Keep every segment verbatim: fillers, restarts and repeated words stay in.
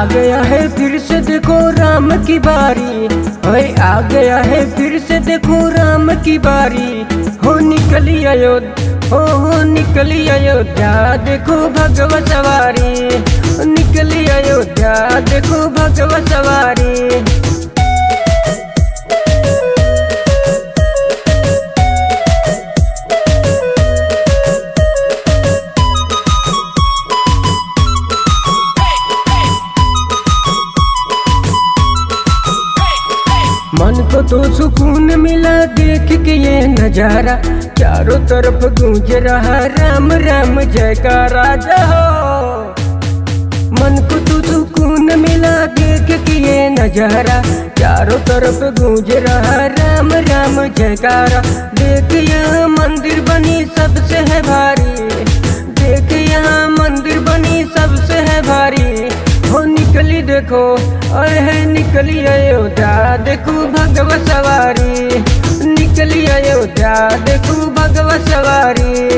गया है फिर से देखो राम की बारी, ओए आ गया है फिर से देखो राम की बारी। हो निकली अयोध्या, हो हो निकली अयोध्या, देखो भगवा सवारी। निकली अयोध्या देखो भगवा सवारी। मन को तो सुकून मिला देख के ये नजारा, चारों तरफ गूंज रहा राम राम जयकारा हो। मन को तो सुकून मिला देख के ये नजारा, चारों तरफ गूंज रहा राम राम जयकारा। देख यहाँ मंदिर बनी सबसे है भारी, देख यहाँ मंदिर बनी सबसे है भारी। हो निकली देखो अरे है निकली अयोध्या देखो भगवा सवारी। निकली अयोध्या देखो भगवा सवारी।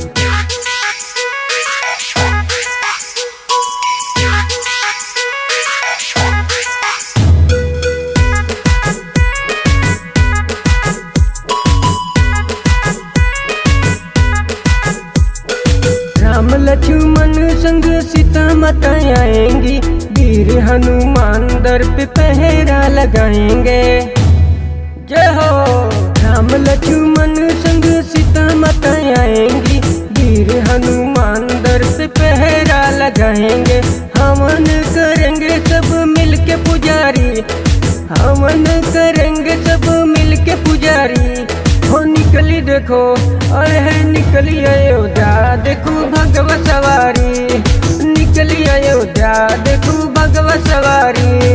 राम लक्ष्मण संग सीता माता आएंगी, वीर हनुमान दर पे पहरा लगाएंगे। जय हो राम लक्ष्मण संग सीता माता आएंगी, वीर हनुमान दर पे पहरा लगाएंगे। हवन करेंगे सब मिलके पुजारी, हवन करेंगे सब मिलके पुजारी। हो निकली देखो अरे है निकली अयोध्या देखो भगवा सवारी। निकली अयोध्या देखो भगवा सवारी।